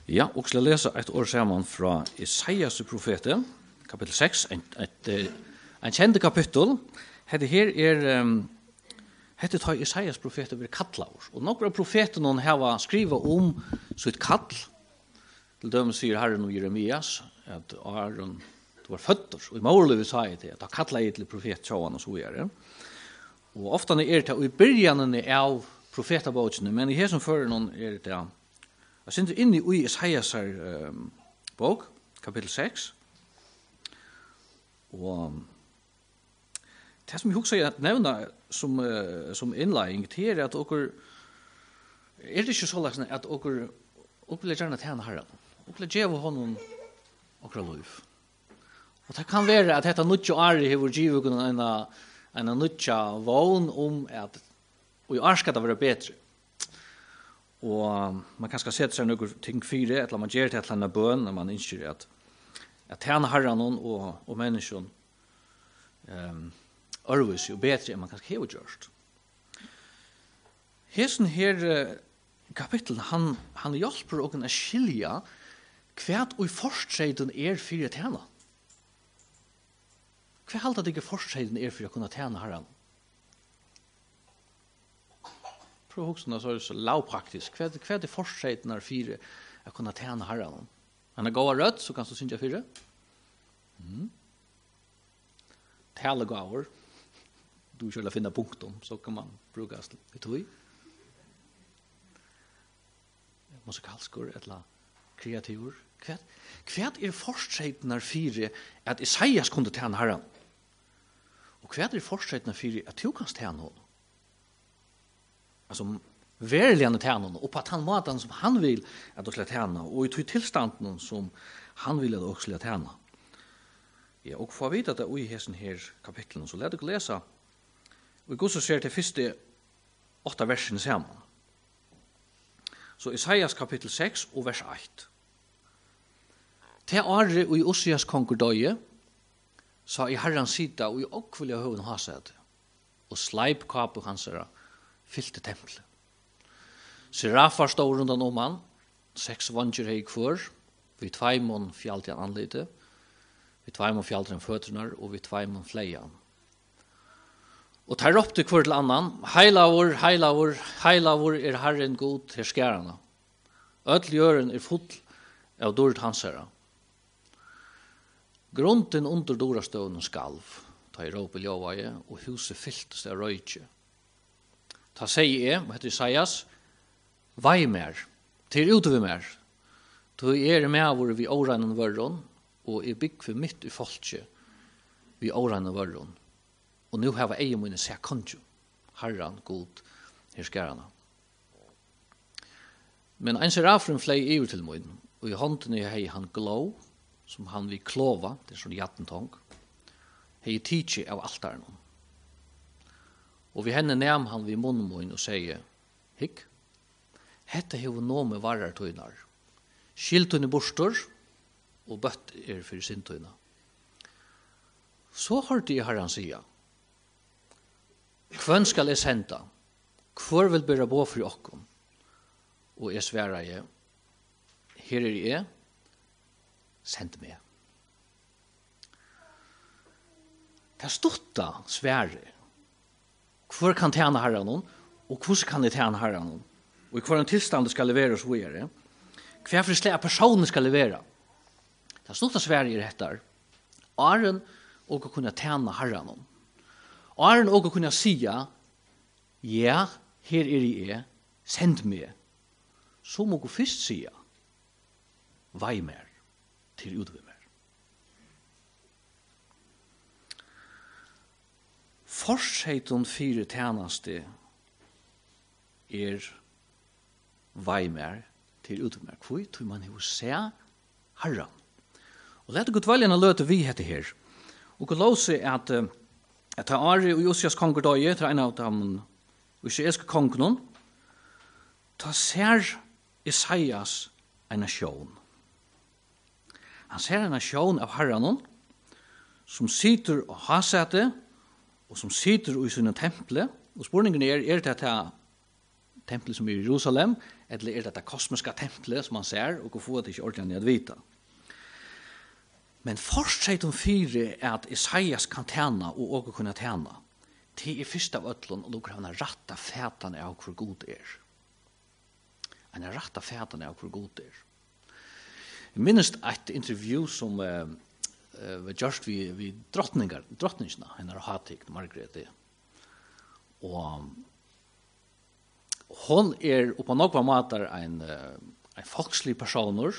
Ja, och ska läsa ett år samman från Isaias profeten, kapitel 6, en känd kapitel. Det här hette tar Isaias profeter blir kallaur. Och några profeter någon har skriva om sitt kall. Till dömes säger Herren och Jeremias att Aaron var fötter. Och i målet vi sa det att kalla till profet Johan och så vidare. Och ofta är det i början av profetabotsen, men i här som för någon är det jag syns in i Isaias bok, kapitel 6. Och det som jag också säger att nämna som inledning till att är det inte så lätt att vill gärna tjäna Herren. Och vill ge honom och liv. Och det kan vara att detta nutja ari har givet en nutja vån om att och jag ska det vara bättre. Och man kan ska sätta sig några ting för det, eller man ger det till en bön när man inser att tjäna Herren och människan örvis och bättre än man kan ha gjort. Hesen här kapitel han hjälper oss att skilja kvärt och i forskningen för att tjäna. Hva halta det ikke forskjellen for å kunne tjene Herren? Prøv å huske noe så lavpraktisk. Hva det forskjellen for å kunne tjene Herren? Han gått rødt, så kan du synge for det. Talegåver. Du skulle finne punktum, så kan man bruke det tog. Musikalskor, eller kreativer. Hva forskjellen for at Isaias kunne tjene Herren? Og hva forskjellen for at du kan tjene honom? Altså, verlig han tjene honom, og på den måten som han vil at du skal tjene, og i tilstanden som han vil at du skal tjene. Ja, og for å vite at det er i hessen her kapitlen, så lær dere lese. Og i god så ser det første 8 versene sammen. Så Isaias kapittel 6 og vers 8. Til året og i Osias kongerdøye, sa i Herren sida og i okkvilja høven hased, og sleip kapu hansara, fyllte tempelet. Serafar stod rundan om han, 6 vanger hei kvør, vi 2 mån fjallt han anlite, vi 2 mån fjallt han føtrunar, og vi 2 mån fleian. Og der ropte kvør til annan, heilavur, heilavur, heilavur er Herren god til skærana. Ødel jøren er full av dårligt hansara. Grunden under dorastøvnen skalv, ta i råpe ljovaje, og huset fylltes av røyke. Ta sier jeg, og heter Isaias, vei mer, til utover mer, to er med hvor vi åregnen vørren, og er bygg for midt i folket, vi åregnen vørren. Og nå har jeg mine seg kanskje, Herren god, her skærene. Men en serafren flei iver til min, og i hånden hei han glå, som han vil klova, det er sånn jattentong, hei tidsi av altaren. Og vi henne nem han vid munnmoen og sier, hikk, hette hever nå med varartøynar, skiltøyne bostor, og bøtt for sintøyna. Så hørte jeg Herren sia, hvem skal jeg senda? Hvor vil bæra bo for okkom? Og jeg sværa jeg, her er jeg, send meg. Det stutta svære. Hvor kan tjene Herren, og hvordan kan jeg tjene Herren? Og i hver en tilstand skal levere oss videre. Hver for slik personer skal levere. Det stutta svære i dette. Aren og å kunne tjene Herren. Aren og å kunne sige, ja, her er jeg, send meg. Så må du først sige, vei mer til utover mer. Forskjellen for tjeneste er vei mer til utover mer. Hvor tror man jo se Herren? Og lette godt veljene løte vi hette her. Og lov seg at Ari og Josias kongerdøye, til en av dem israelske kongen, ta ser Isaias en nasjon. Han ser en nasjon av Herren som sitter og har sette, og som sitter i sine tempelet. Og spørningen er det tempelet som er i Jerusalem, eller det kosmiska templet som man ser, og få det ikke ordentlig at vita. Men fortsatt om fire at Isaias kan tjene og også kunne tjene. Det først av øtlen, og lukker han rette fætene av hvor god Han rette fætene av hvor god Jeg minnes et intervju som var gjort ved drottningene, henne Hatik, Margrethe. Og hon på noen måter en folkslig personer,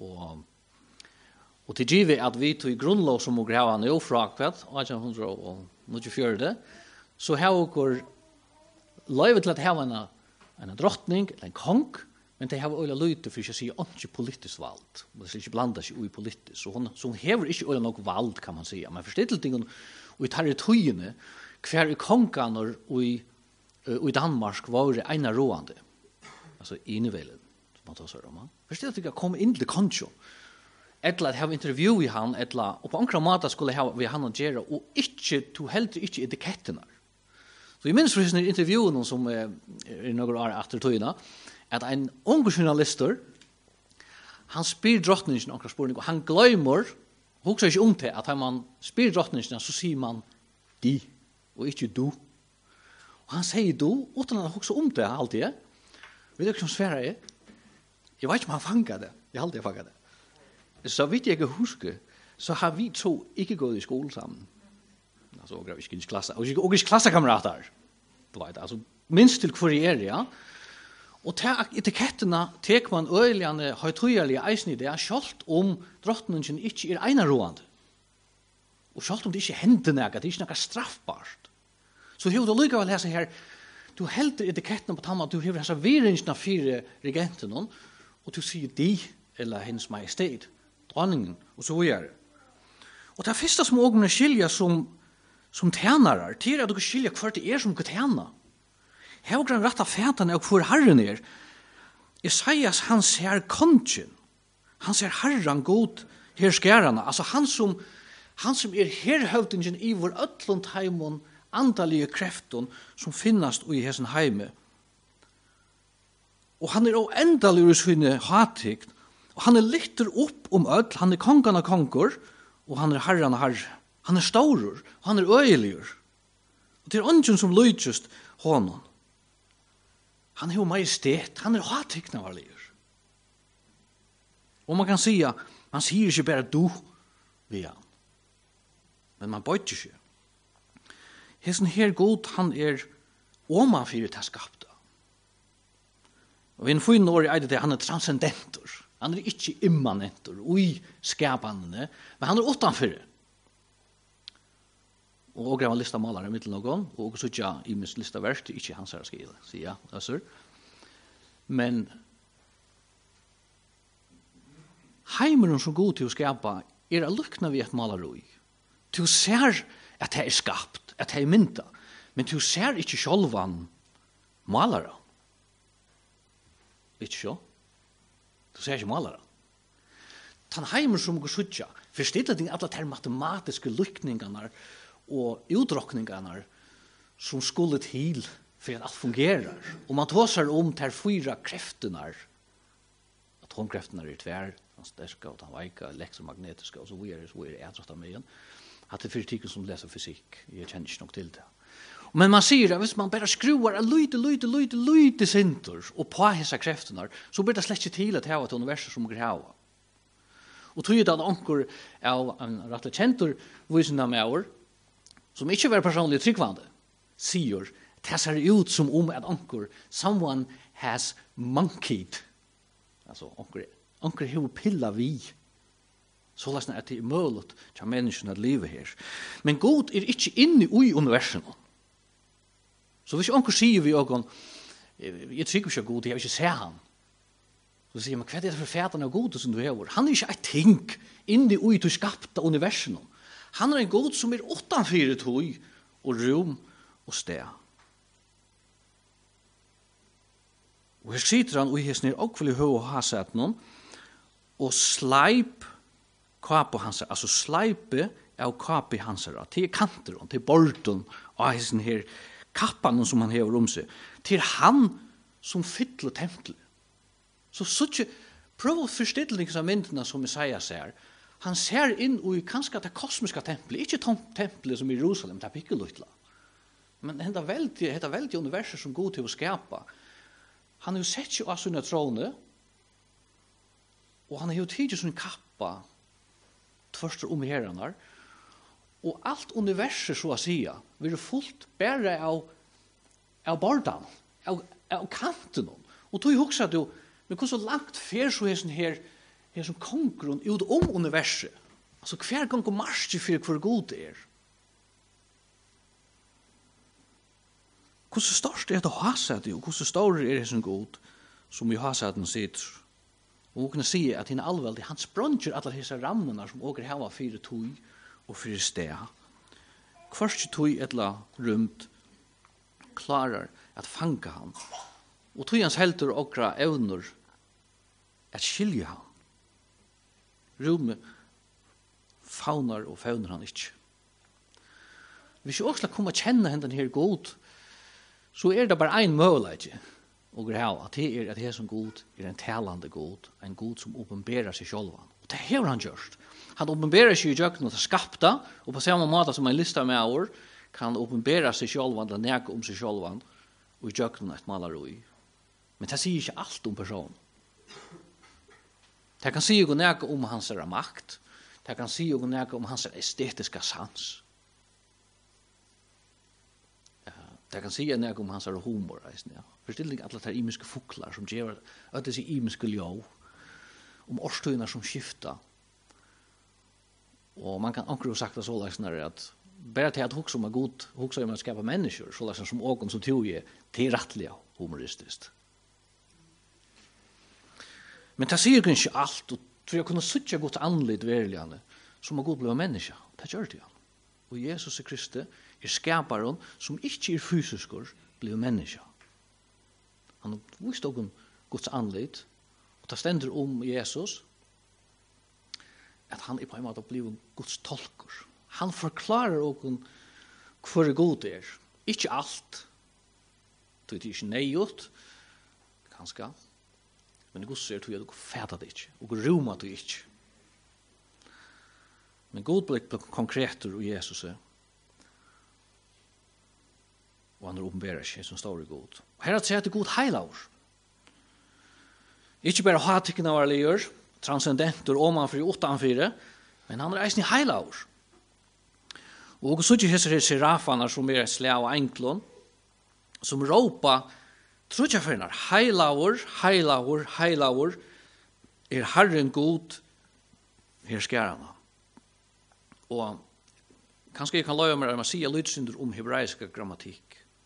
og til givet at vi tog grunnlov som må greve han jo fra akkurat, 1894, så har vi løyve til at ha en drottning, eller en kong, men det har øyla løyte for ikke å si ikke politisk valg. Det skal ikke blanda seg i politisk. Så hun hever ikke øyla nok valg, kan man si. Men forstilltingen, og i territoriene, hver i kongene og i Danmark var det ena råande. Altså innevelen, som man tar seg om. Forstillingen kom inn til konjo. Etla at ha intervju i han, og på ankra måte skulle vi han å gjøre, og ikke, to heller ikke etikettene. Så jeg minns for sånne intervjuene som noen år etter tøyene, at en unge journalister, han spyr drottningen akkurat spørning, og han glemmer, hokser ikke om til, at når man spyr drottningen, så sier man de, og ikke du. Og han sier du, uten at han hokser om til alltid. Vet du ikke som svære er? Jeg vet ikke om han fanger det. Jeg har alltid fanget det. Så vidt jeg ikke husker, så har vi to ikke gått i skolen sammen. Altså, og ikke klasse, og ikke klassekamerater. Du vet, altså, minst til hvor jeg ja. Og til etikettene tek man øyeligene høytøyelige eisen i det, selv om drottningen ikke einarående. Og selv om det ikke hender noe, det er ikke noe straffbart. Så har du likevel lese her, du helder etikettene på tamma, du har disse virringene fire regentene, og du sier de, eller hennes majestet, dronningen, og så videre. Og det første som ågene skiljer som tjenere, til at du kan skilje hva det som kan tjene. Her og rett av fætene og hvor Herren Isaias, han ser kongen. Han ser Herren god her skærene. Altså han som herhøvdingen i vår øtlund heimon andalige kreften som finnes i hessen heime. Og han oendelig i sinne hatigt. Og han lytter opp om øtl. Han kongen av konger. Og han Herren av herre. Han staurer. Han øyeligur. Og det ungen som lytjust honom. Han har majestet, han hatikna var liur. Og man kan säga, man sier ikke bare du ved han. Men man bøyter ikke. Hesten her god, han oman fyrir det skapta. Og vi får inn året i det, han transcendentor. Han ikke immanentor, ui skapandene, men han utanfor det. Og han lista malare mittel noen, og så ikke i minst lista verst, ikke hans her skrive, sier jeg, altså. Men heimeren som god til å skapa a lukna vi et malaroi. Du ser at det skapt, at det mynta, men du ser ikke sjolvan malara. Ikke så? Du ser ikke malara. Tan heimer som går sutja, forstiller ting at det er matematiske lukningarna og utrokningarna som skulle til for at alt fungerar. Og man tåsar om ter fyra krefterna, atomkrefterna tvær, den sterska og den veika, elektromagnetiska og så videre etrott av meg. At det er fyrir som leser fysikk, jeg kjenner ikke nok til det. Men man sier at hvis man bare skruvar lite sinter og på hessa krefterna, så blir det slett ikke til at det er et universet som går hava. Og tog det at anker av en rett og kjentur visende med år, som ikke var personlig tryggvande, sier, det ser ut som om at anker, someone has monkeyed. Altså, anker har pilla vi. Så lasna at det er mulig til menneskene at leve her. Men god ikke inne i universen. Så hvis anker sier vi åkken, jeg trygger ikke god, jeg vil ikke se han. Så sier man, hva er det for fætene av god som du har? Han ikke et ting inne i du skapte universen. Han en god som utanfor tog og rum og sted. Og her sitter han og i hesten og vil høy og ha sett noen og sleip kapo hans, altså sleipe av kapi hans, til kanter, til borten av hesten her kappan som han hever om seg, til han som fytler tempelet. Så prøv å forstille disse myndene som Messias ser. Han ser inn i kanskje det kosmiske tempelet, ikke tempelet som i Jerusalem, det er ikke luttla. Men det er veldig universet som god til å skapa. Han har jo sett jo av sine trone, og han har jo tidlig sin kappa tvørster om herrene, og alt universet, så å si, vil det fullt bare av bordan, av kanten. Og tog hoksa du, men hvor så langt fer så her som konkurren ut om universet. Altså hver gang og marsje for hvor god det er. Hvor så størst er det å ha seg det, og hvor så stor er det som god, som vi har sett den sitter. Og vi kan si at henne allveldig, han spranger alle disse rammene som åker hava fire tog og fire steg. Hverst tog et la rumt klarer at fanga han. Og tog hans helter okra evner at skilja han. Rumme faunar og faunar han ikke. Hvis jeg også kommer kjenne henne her god, så er det bare en mulighet og at det er at det som god er en talande god, en god som åpenberer seg selv. Og det har han gjort. Han åpenberer seg i jøkken og skapta, og på samme måte som en lista med år, kan åpenbere seg selv, eller neke om seg selv, og i jøkken et maleroi. Men det sier ikke alt om personen. Det kan si jo neke om hans makt, det kan si jo neke om hans estetiska sans. Det kan si neke om hans humor. Forstilling alle de imiske fuklar som gjør at det er imiske ljå, om årstøyner som skifter. Og man kan akkurat sagt det så løsner at bare til at hukse om er god, hukse om å skapa mennesker, så løsner som åken som tog er tilrettelig humoristisk. Men det sier ikke alt, og for å kunne sitte godt anlitt veriligane, som er god ble menneske. Det gjør det. Og Jesus Kristi er skaparen som ikke er fysisker, blir menneske. Han visste også Guds anlitt, og det stender om Jesus, at han er på en måte blivet Guds tolker. Han forklarer også hvor god det er. Ikke alt. Det er ikke nøyot, kanskje. Men Guds er til at du fæter det ikke, og rommer det ikke. Men god blir konkreter i Jesus er. Og han åpenberer seg som står i god. Og her er det god heilaur. Ikke bare hatikken av alle transcendenter, omanfri, utanfri, men han er eisen i heilaur. Og så ikke hesser serafane som er slag og enklon, som råpa, trutjafernar, heilaur, heilaur, heilaur, er Herren god, her skjærana. Og kanskje jeg kan løye meg å si lydsynder om hebraisk grammatikk.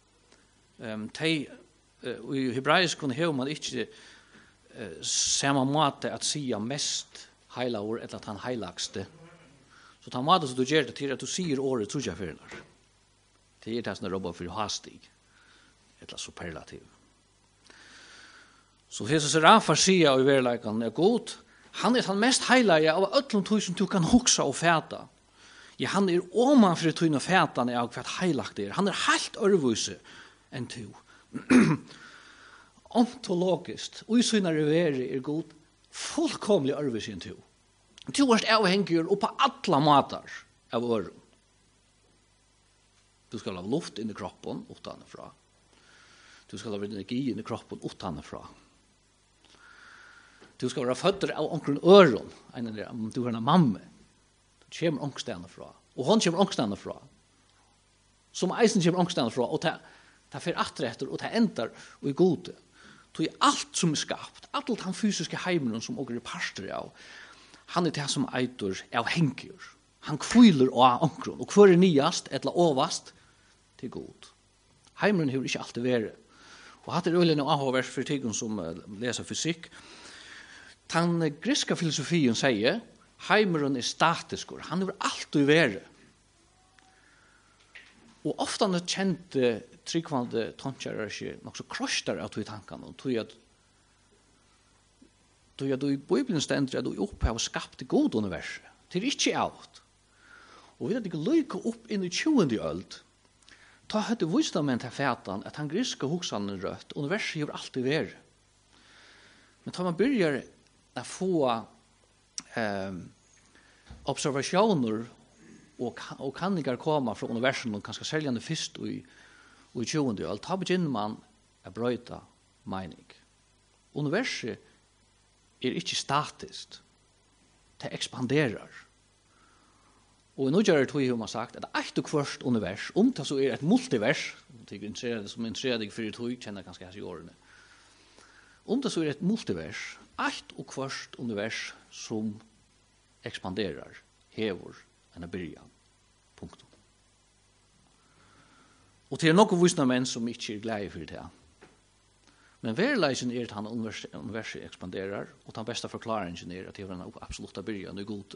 I hebraisk kunne hever man ikke samme måte at sia mest heilaur eller at han heilagste. Så ta måte som du gjør det til at du sier året trutjafernar. Det er det som er robba for hastig, eller superlativ. Så Jesus Rafa sier i verleikan er god, han er den mest heilige av öllum tog som du kan huksa og fæta. Ja, han er omanfri tog og fætane av hva heilagt er. Han er helt örvuse enn to. Ontologiskt, og i syna reveri er god, fullkomlig örvuse enn to. To er avhengig og på alla matar av øren. Du skal ha luft inn i kroppen, utanifra. Du skal ha energi inn i kroppen, utanifra. Du skal være føtter av omkring øron, om du er en mamma. Du kommer ångstene fra, og hon kommer ångstene fra. Som eisen kommer ångstene fra, og det fer atretter, og det endar og i gode. Det er alt som er skapt, alt han fysiske heimen som åker er parster av, han er det som eitur avhengig. Han kviler av omkring, og hver er nyast, eller ovast, til god. Heimen har ikke alltid vært. Og hatt er øyelig noe avhåvers for tiggen som leser fysikk. Den griska filosofien sier, heimeren er statiskur, han er alltid vært. Og ofte han kjente tryggvande tonkjærer ikke nok så krostar av tog tankene, og tog at du i Bibelen stender at du opphav og skapte god universet. Det er ikke alt. Og vi hadde ikke lykke opp inn i 20. øld. Ta høyde visdommen til fætan at han griska hoksanen rødt. Universet gjør alltid vært. Men tar man börjar att få observationer och kanningar komma från universum och kanske säljande först i 20:e öld, då begynner man att bröta mening. Universum inte statiskt. Det expanderar. Och nu gör det hur man sagt att ett och kvart univers, det så är ett multivers, det är som intresserad för det känner ganska här i åren. Det så är ett multivers, ett och kvart univers som expanderar, häver en början. Punkt. Och det är några vuxna män som inte är glada för det. Men verleisen är att han universum expanderar, och den bästa förklaringen är att det är en absoluta början och god.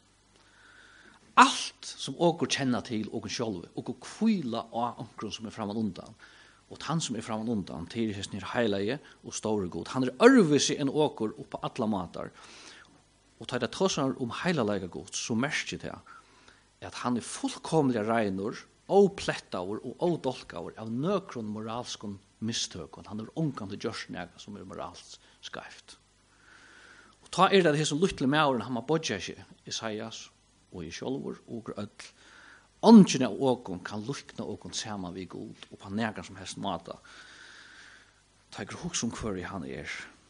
Allt som åker känna till och själv och kvila av ankron som är framan undan. Och han som är framan undan till hästen är heilige och store god. Han är örvise en åker upp på alla matar. Och tar det trossar heilalega god så märker det att han är fullkomliga reinor, oplettaur och odolkaur av nøkron moralskon misstøkon. Han er omkant gjørsnega som er moralsk skreift. Og ta det som lytle mauren han har bodja seg, Isaias og i sjolvor og öll. Ångene av åkon kan lukna åkon saman vid god og på negan som helst mata. Ta ikke hos hver han er.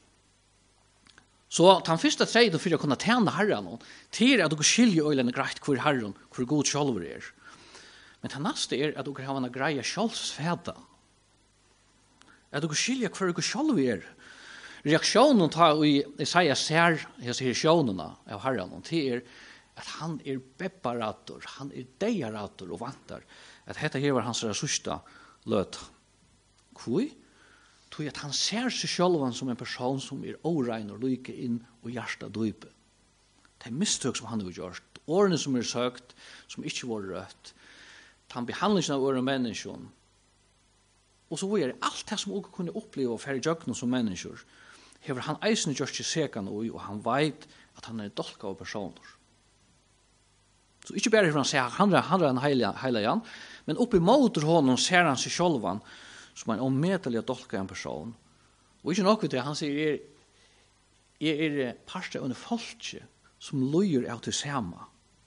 Så den første treiden for å kunne tjene herren til at du skiljer øylene greit hver herren, hver god sjolvor er. Men det neste er at du har en greia sjálfsfæda. At du skiljer hver du sjolv er. Reaksjonen tar i Isaias ser, jeg sier sjånene av herren, til at han er bepparator, han er deiarator og vantar. At dette her var hans sørsta løt. Hvor? Tog at han ser seg sjølvan som en person som er orein og lykke inn og hjärsta døype. Det er mistøk som han har gjort. Årene som er søkt, som ikke var rødt. Han behandlingen av åren mennesken. Og så var det alt det som også kunne oppleve og færre jøkken som mennesker. Hever han eisen gjort seg sekan og han vet at han er dolka av personer. Så ikke bare han sier han er en heilig, men oppi motor honom ser han seg sjølvan som en omedelig dolka en person. Og ikke nok ved det, han sier jeg er parste under folket som løyer av til sama.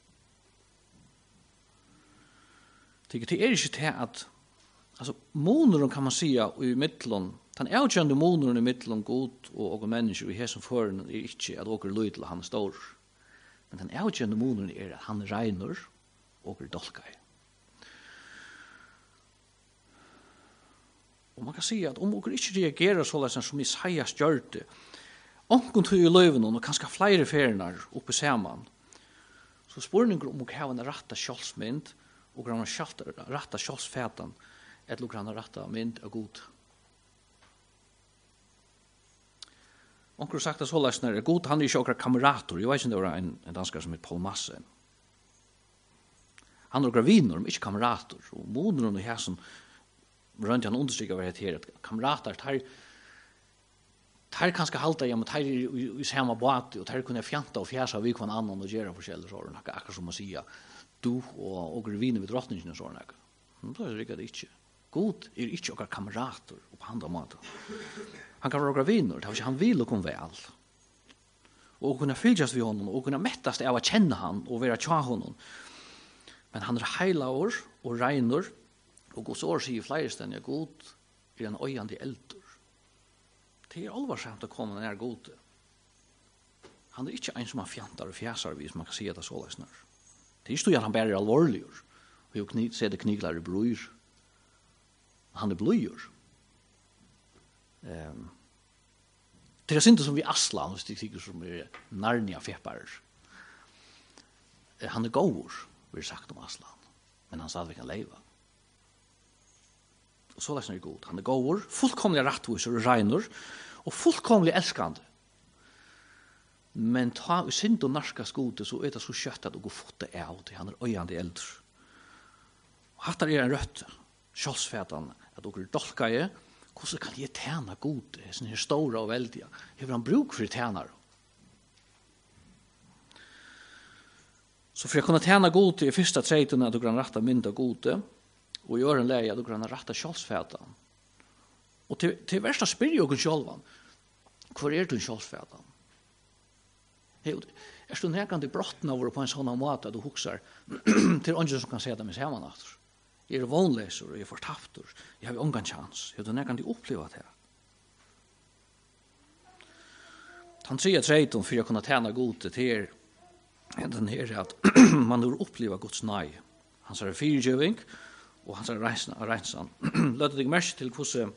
Det er ikke til at altså, moneren kan man säga i middelen, den avgjørende moneren i middelen god og mennesker i hesen foran er ikke at åker løy til han er stor. Men den avgjørende moneren er at han regner og er dolkai. Og man kan säga at om åker ikke reagerer så som Isaias gjør det, omkring tog i løyven og kanskje flere feriener oppe sammen, så spørninger om å ha en rette kjølsmynd og han har rette kjølsfæten eller han har rette mynd av god. Onkel har sagt det så løsner, god han er ikke akkurat kamerator. Jeg vet ikke om det var en danskere som heter Paul Masse. Han er akkurat viner, men ikke kamerator. Og moderen og hæsen rundt han understryker hva det her, at kamerater tar kanskje halta hjemme, tar i samme båt, og tar kunne fjanta og fjæsa vi hver annan og gjøre forskjellige sånn, akkurat som man sier, du og viner ved drottningen og sånn. Men da er det ikke. God er ikke akkurat kamerater og på andre måter. Han kan være akkurat viner, det er ikke han vil og kom vel. Og kunne fylgjast ved honom, og kunne mettast av å kjenne han og være tja honom. Men han er heilaur og reiner, og Guds år sier flere steder, god er en øyende eldur. Det er alvarsamt å komme nær gode. Han er ikke en som han fjantar og fjæsar, hvis man kan si at det er så løsner. Det er ikke at han bare er alvorlig, og ser det kniglar i bror. Han er bløyer. Det er ikke som vi Aslan, hvis det er som er Narnia fepparer. Han er gåur, vi har sagt om Aslan, men han sa at vi kan leva. Og så løsner det god. Han er gåur, fullkomlig rettviser og regner, og fullkomlig elskande. Men ta i synd og narskas gode, så er det så kjøtt at du går fotte av til han er øyende eldre. Og hatt er en rødt, kjølsfætan, at du er dolkaje, hvordan kan jeg tjene gode, sånne her store og veldige? Hever han bruk for tjener? Så for jeg kunne tjene gode i første treiten, at du kan rette mindre gode, og gjøre en leie, at du kan rette kjølsfætan. Og til verste spyr jo ikke sjølvan, Hvor du sjálvsfædan? Er du nekande brottna over på en sånn måte at du huksar til andre som kan se dem i saman aftur? Jeg er vånleser, og jeg er fortaptur, jeg har ongan chans. Er du nekande oppleva det? Han sier treiton for å kunne tjene gode til den her at man har oppleva Guds nøy. Han sier fyrtjøving, og han sier reinsan. Løtte deg merke til hvordan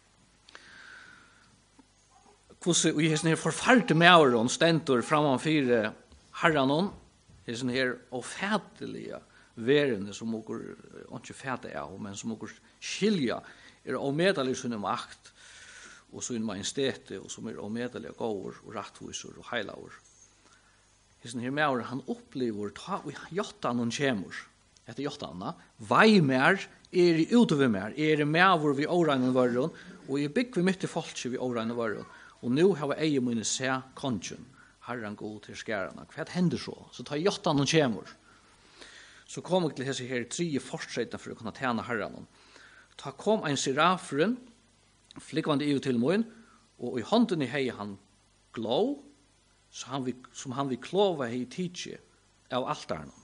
i hesten her forfarte mauren stentor framan fire herranon, hesten her ofætelige verende som okkur, ikke fæte av, men som okkur skilja, omedelig sunne makt, og sunne majestete, og som omedelig gåur, og rattvisur, og heilaur. Hesten her mauren, han opplever, ta og jottan hon kjemur, etter jottanna, vei mer, i utover mer, maur vi åreinen varron, og bygg vi mitt i folket vi åreinen varron, og nu har vi mine se kongen, herran god til skærarna. Hva hender så? Så tar jottan og kjemur. Så kom jeg til hese her 3 fortsettene for å kunne tjene herran. Ta kom ein serafren, flikkvande i til moin, og i hånden i hei han glå, som han vi klova hei tidsi av altaren.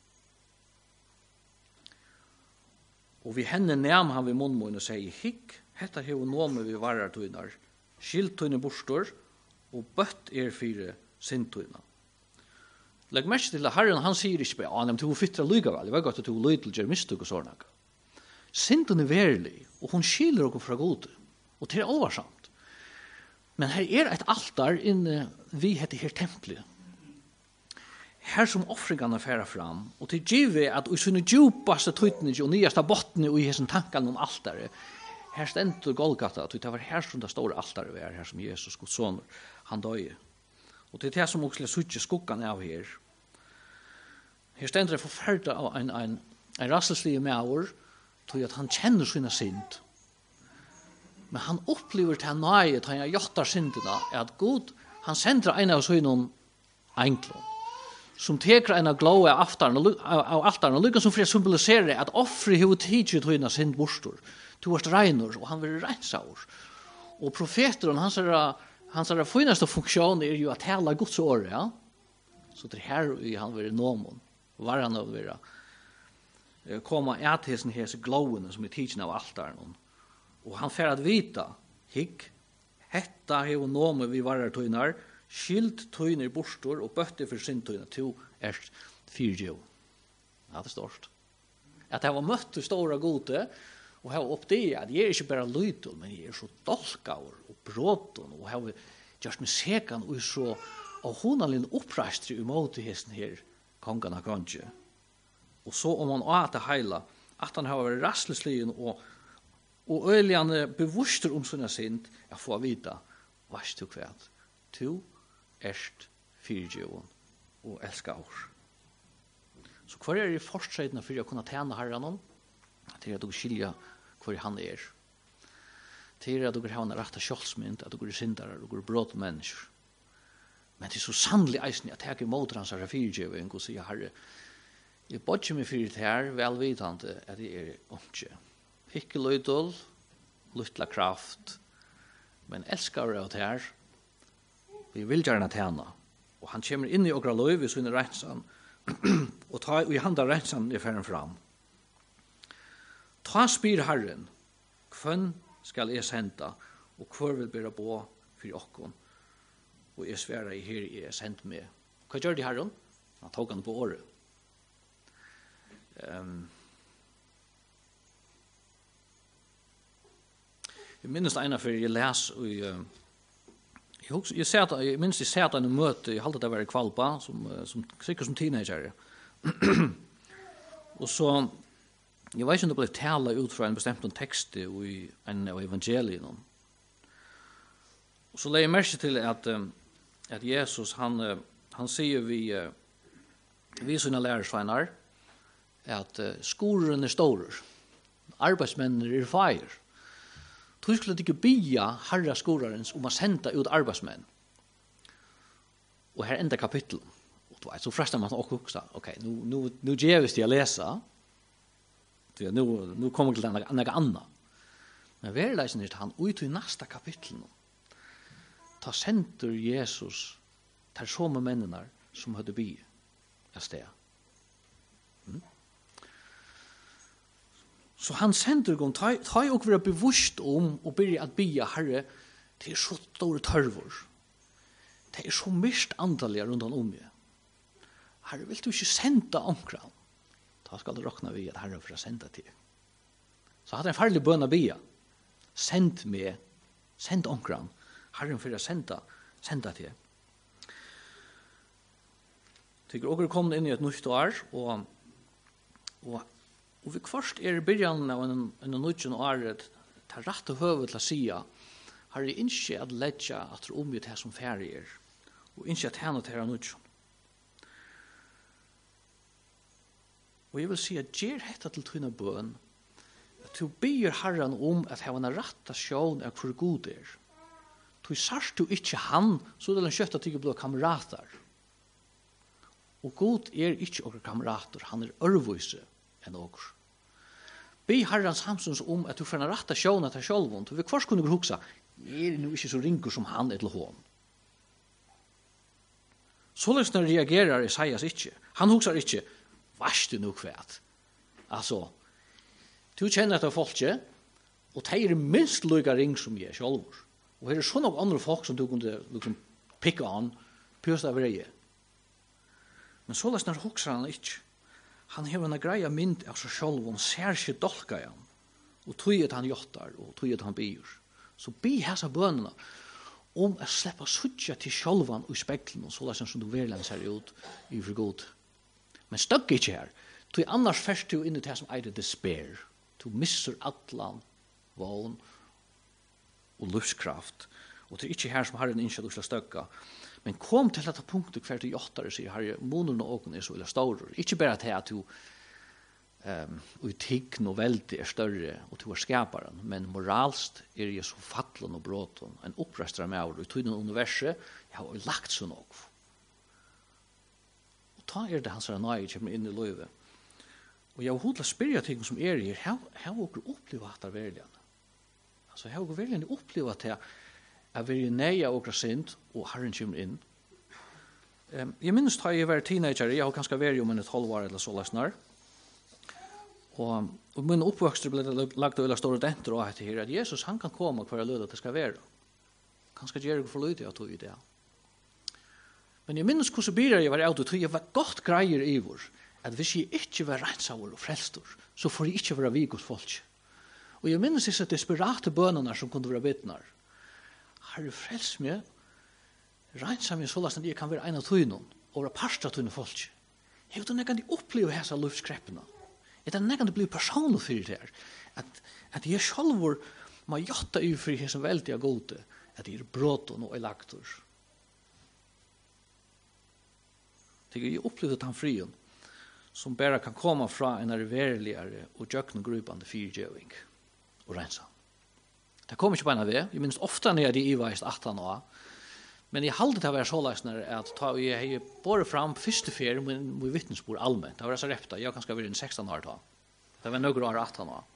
Og vi henne nem han vi munnmoin og sier, hikk, hetta hei noe vi varar tøynar, skiltøyne bostor, og bøtt fire sintøyna. Legg mest til at Herren, han sier ikke bare, men du fytter lyga vel, det var godt at du løy til gjør mistøk og sånn. Sintøyne verlig, og hun skiler dere fra gode, og til alvarsamt. Men her et altar inne vi heter her tempelet. Her som offringarna færa fram, og til givet at i sånne djupaste tøytene og nyaste bottene og i hessen tankene om altaret, her stendur Golgata, og det var her som det store altaret var, her som Jesus, Guds son, han døye. Og det det som også suttje skuggan av her. Her stendur det forferdet av en rasselslige maur, tog at han kjenner sina synd. Men han opplever til han nøye, til han gjottar syndina, at Gud, han sender en av synen enklom, som teker en av glåa av altaren, og lykkes som for å symbolisere at offre hevur tidsi til hina synd bostor. Du varst reinur, og han vil reinsaur. Og profeteren, hans finaste funksjon jo at tala Guds år, ja. Så det her han vil nomon, var han vil koma at hesen hese glåene som tidsin av altaren. Og han fer at vita, hikk, hetta hevo nomon vi varar tøynar, skilt tøyner bostor, og bøtte for sin tøynar, to fyrtjøv. Ja, det størst. At jeg var møtt til stora gode, og jeg har oppdaget at jeg ikke bare lytel, men jeg så dolkaur og bråton, og jeg har gjort meg sekan og så av honalinn oppreistri imot hesten her, kongen av konge. Og så om han at det heila, at han har vært rastlesligen og øyligane bevuster om sånne synd, jeg får vita, varst du kvæt, du erst fyrtjøvun og elskaur. Så hva i fortsetene for å kunne tjene herren til at du skilja hvor han til at du har en rett kjølsmynd, at du er syndere, at du er brått mennesker. Men det så sannelig eisen at jeg imot hans her fyrtjøving og sier, Herre, jeg bodde meg fyrir til her, velvitande at jeg ikke. Ikke løydol, luttla kraft, men elskar av det her, vi vil gjerne tjene. Og han kommer inn i okra løy, vi synner reinsan, og i handa reinsan ferden fram. Ta spyr Herren, hvem skal jeg senda, og hvor vil bæra på for okkon, og jeg sværa i her jeg sendt med. Hva gjør de Herren? Han tok han på året. Jeg minnes det ene for jeg les jeg minns jeg sett en møte, jeg halte det var i Kvalpa, sikkert som teenager. Og så, jeg vet ikke om det ble tala ut fra en bestemt tekst i en av evangelien. Og så legger jeg merke til at Jesus, han sier vi sine lærersveinar, at skoren stor, arbeidsmennene feir. Du skulle ikke bya herra skorarens om å senda ut arbeidsmenn. Og her enda kapittel. Så frestar man også huske, ok, nu gjevis de å lesa, nu kommer til noe annet. Men verleisen han ut i neste kapittel, ta sender Jesus tar samme mennene som hadde bygget av sted. Så han sender dem, ta jeg også være bevisst om og begynne at bygge Herre til så store tørver. Det er så mist antallige rundt om meg. Herre, vil du ikke sende omkring? Da skal du råkne vi at Herre for å sende til. Så hadde en farlig bønn å bygge. Send meg, send omkring. Herre for å sende til. Tycker också kommer in i ett nytt år och vi först är i början av en nytt år tar rätt och huvud till att säga har det inte att lägga att tro om det här som färger och inte att hända till det här nytt. Och jag vill säga ger detta till tunna bön att du ber Herren om att ha en rätta sjön av hur god är. Du sars du inte han så det är en kött att du blir kamrater. Og God ikke okkur kamerater, han ørvøyse enn okkur. Be Herrens samsons om at du får en rette sjåna til sjølvån, til vi kvart kunne huksa, er det nu ikke så ringer som han eller hon. Således når reagerer Isaias ikke. Han huksar ikke, vars du nu kvæt. Altså, du kjenner etter folket, og de er minst lykka ring som jeg sjølvår. Og her er så nok andre folk som du kunne liksom, pikka an, pøsta av reie. Men så løsner hokser han ikke. Han har en greia mynd av seg selv og ser ikke dolka igjen. Og tøyet han gjottar og tøyet han byr. Så be hessa bønene om å slippe suttja til sjølvan og speklen og så løsner som du verden ser ut i for god. Men støkk ikke her. Du annars først du inn i det som eier despair. Du misser atlan, vån og luftskraft. Og det er ikke her som har en innskyld du skal støkka. Men kom til dette punktet hver til åttare, sier Herre, månene og åkene er så ille store. Ikke bare til at du i tign og veldig er større, og du er skaparen, men moralst er jeg så fattelen og bråten, en opprester av meg, og i tøyden universet, jeg har lagt så nok. Og da er det hans nøye kommer inn i løyve. Og jeg har hodla spyrja ting som er her, har dere opplevd at det er veldig. Altså, har dere veldig opplevd at det er veldig nøye og synd, og Herren kommer inn. Jeg minnes da jeg var teenager, jeg har kanskje vært om en 12 år eller så løsner. Og min oppvokster ble lagt av store denter og etter her, at Jesus han kan komme hver lød at det skal være. Kanskje gjør jeg for løyde jeg tog i det. Men jeg minnes hvordan biler jeg var av, og jeg var godt greier i vår, at hvis jeg ikke var rensaver og frelstor, så får jeg ikke være vik hos folk. Og jeg minnes disse desperate bønene som kunne være bittner. Herre, frels meg, rensa meg så at jeg kan være en av tøynen, og være parst av tøyne folk. Jeg vet ikke om jeg opplever hese luftskreppene. Jeg vet ikke om det blir personlig for det her, at jeg selv må gjøre i for hese veldig gode, at jeg er bråten og elaktor. Jeg opplever den frien, som bare kan komme fra en verligere og jøknegrupende fyrtjøving og rensa. Det kommer ikke bare ved. Jeg minns ofte når jeg er veist 18 år. Men jeg halte til å være så løsner at jeg har båret fram første ferie med vittnesbord allmänt. Det var så repta. Jeg kan skal være 16 år da. Det var noen år 18 år.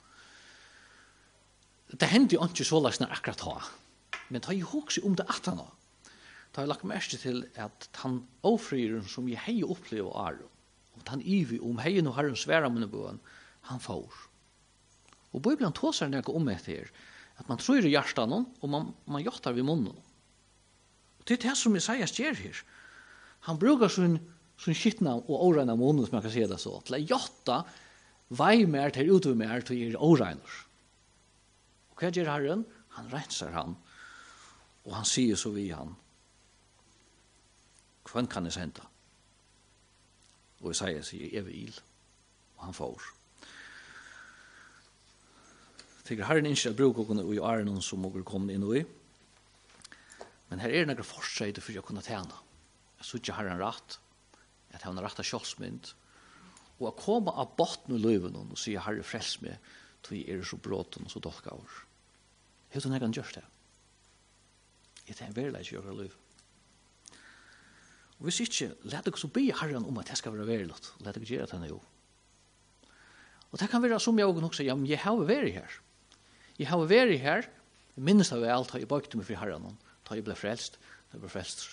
Det hendte jo ikke så løsner akkurat da. Men da jeg husker om det 18 år, da har jeg lagt mest til at han ofrieren som jeg har opplevd er, og han ivi om heien og herren svære mine bøen, han får. Og Bibelen tåser når jeg om etter her, at man tror i hjertan og man gjør ved munnen. Det er det som Isaias gjør her. Han bruker sin skittna og åreina munnen, som jeg kan si det så, til å gjøre vei mer til utover mer til å gjøre åreiner. Og hva gjør Herren? Han renser han, og han sier så vi han, hvem kan jeg sende? Og Isaias sier, jeg vil, og han får. Tycker Herren ikke at bruker henne i årene som må komme inn i. Men her er noen forsøyde for å kunne tjene. Jeg synes ikke Herren rett, at han har rett av kjølsmynd, og å komme av botten i løven og si, Herre, frels meg, til jeg er så bråten og så dolkaver. Helt og negan gjør det. Jeg tenker verlig ikke gjøre løv. Og hvis ikke, let dere så be Herren om at jeg skal være verlig, og let dere gjøre det henne jo. Og det kan være som jeg også sier, ja, men jeg har vært her. Jeg har vært her, jeg minnes av alt, jeg bakte meg for Herren, ta jeg ble frelst, da jeg ble frelst.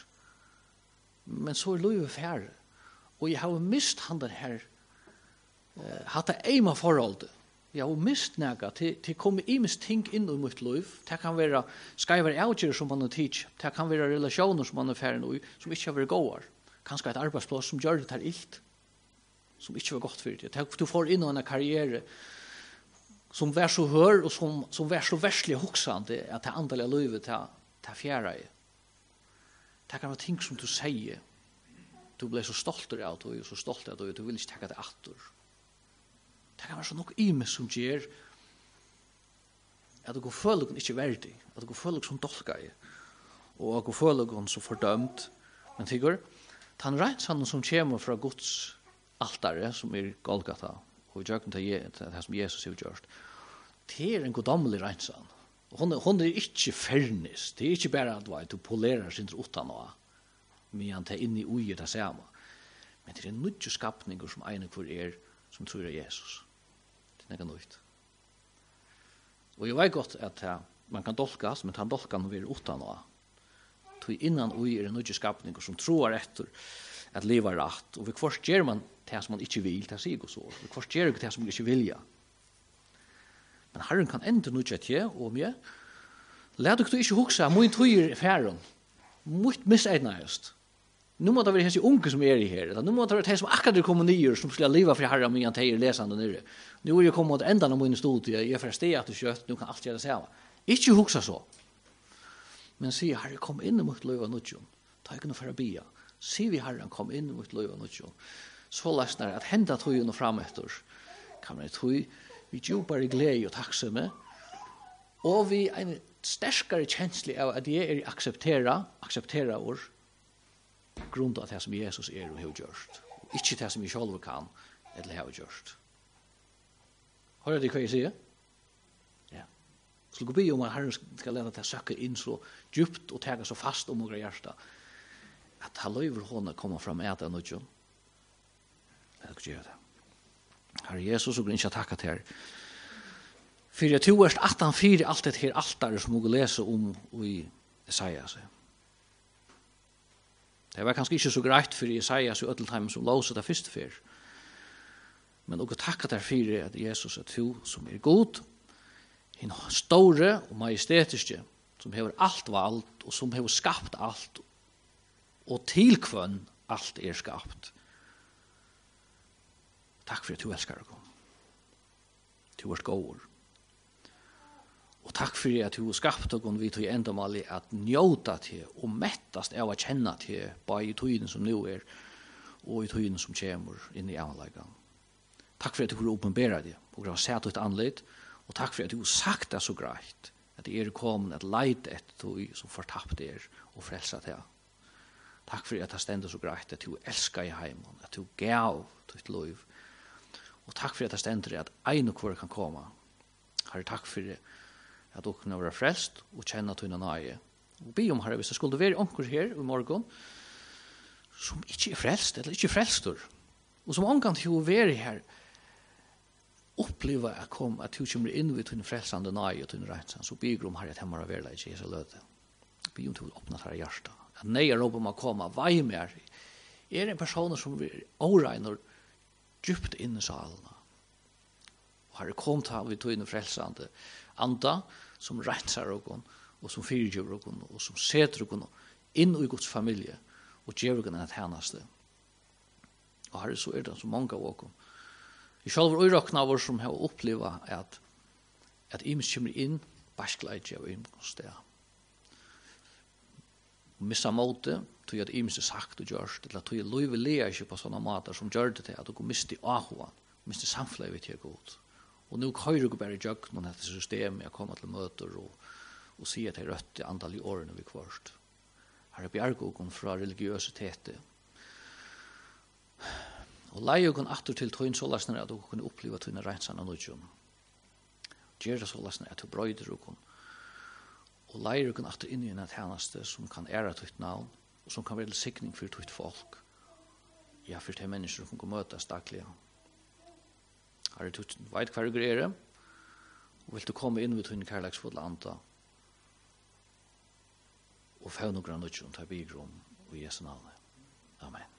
Men så livet færre. Og jeg har mist han den her, hatt det eima forholdet. Jeg har mist nega til kommer imens ting inn i mitt liv. Det kan være skaiver avgjør som man har tid. Det kan være relasjoner som man er ferdig i, som ikke har vært gåar. Kanskje et arbeidsplass som gjør det her illt, som ikke var godt for det. Du får inn i en karriere som var så hør, og som var så verslig hoksande, at det andelige livet til fjæra i. Det kan være ting som du sier. Du ble så stolt av det, og så stolt av det, du vil ikke takke det atter. Det kan være så nok imes som gjør at du går følelsen ikke verdig, at du går følelsen som dolka i, og at du går følelsen som fordømt. Men tigger, den reinsannen som kommer fra Guds altare, som Golgata, og vi gjør det som Jesus har gjort, det en goddommelig reinsann. Hon ikke fernis, det ikke bare at du polerer sin utan og men han tar inn i ui det samme. Men det nødje skapninger som ene hvor som tror Jesus. Det noe nytt. Og jeg vet godt at man kan dolkas, men han dolkan vil utan og tog innan ui nødje skapninger som tror etter at livet rett. Og vi først gjør man det som man ikke vil, det sier så. Vi først gjør det som man ikke vilja. Men Herren kan enda nødje til og meg. Lær du ikke huksa, må tog færen. Mått misegnaest. Nu må det være hese unge som i her. Nu må det være hese som akkurat kommer nye, som skulle leva for Herren med en teir lesende nere. Nu er jeg kommet til enden av min studie, jeg er fra sted at du kjøtt, nu kan alt gjøre det samme. Ikke huksa så. Men sier Herren, kom inn i mot løyva nødjon. Ta ikke noe for å bia. Sier vi Herren, kom inn i mot løyva nødjon. Så løsner at henda tøyen og fram etter, kan man tøy, vi djupare glede og takksomme, og vi en sterkere kjenslig av at jeg akseptera vår grunn av det som Jesus og har gjort. Ikke det som jeg selv kan, eller har gjort. Hører du hva jeg sier? Ja. Så gå be om at Herren skal lede til å søke inn så djupt og tega så fast om våre hjerte, at han løyver hånda komme fram med det nødjon. Jeg skal gjøre det. Herre Jesus, og grunn ikke takka til her. For jeg tror at 18.4 alt det her altare som må lese om i Isaias. Det var kanskje ikke så greit for Isaias og ødeltime som låser det første fyr. Men også takka der for at Jesus er to som er god, en store og majestetiske, som hever alt valgt, og som hever skapt alt, og tilkvønn alt er skapt. Takk for at du elskar deg. Du er gård. Og takk for at du har skapt deg vi tog enda malig at njóta til og mettast av å kjenne til bare i tøyden som nå er og i tøyden som kommer inn i anleggen. Takk for at du har åpenbæret det og har sett ut anledd og takk for at du har sagt det så greit at det er kommet et leid etter tøy som fortapt er og frelset det. Takk for at det stender så greit at du elsker i heimen, at du gav ditt liv. Og takk for at det stender at en og hver kan komme. Herre, takk for det at du kunne være frelst og kjenne til en nøye. Og be om, Herre, hvis det skulle være onker her i morgen som ikke er frelst, eller ikke frelster, og som omgang til å være her, oppleve at du kommer inn ved din frelsende nøye og din regnsan, så be om, Herre, at hemmer av verla ikke er så løte. Be om til å åpne her hjertet. At nøye råper om å komme, vei mer. Er en person som er åregner djupt inn i salene. Og Herre, kom til vi tog inn i frelsende anda som rensar oss og som fyrgjør oss og som setter oss inn i Guds familie og gjør oss en tjeneste. Og Herre, så er det så mange av oss. Vi selv er øyrakna av oss som har opplevd at imes kommer inn barskleidje og imes sted. Og missa måte tog at imes er sagt og gjørst eller tog at løyve leia ikke på sånne måter som gjør det til at dere mister ahoa, mister samflevet til god. Og nu køyrer du bare i jøkken dette systemet jeg kommer til møter og sier at jeg rødt i andal i årene vi kvarst. Her er bjergågen fra religiøsitetet. Og leiågen atter til tøyn sålasner at du kunne oppleve tøyne rensene nødgjøn. Gjør det sålasner at du brøyder ogen. Og leiågen atter inn i en tjeneste som kan ære tøyt navn og som kan være sikning for tøyt folk. Ja, for de mennesker som kan møtes daglig. Herre, du vet hva du greier, og vil du komme inn ved din kærleksfulle anda, og få noen nødvendig, og ta bygrom i Jesu navn. Amen.